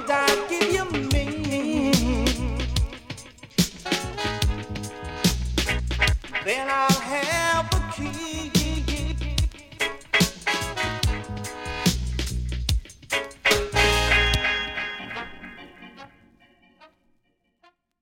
I give you me, then I'll have a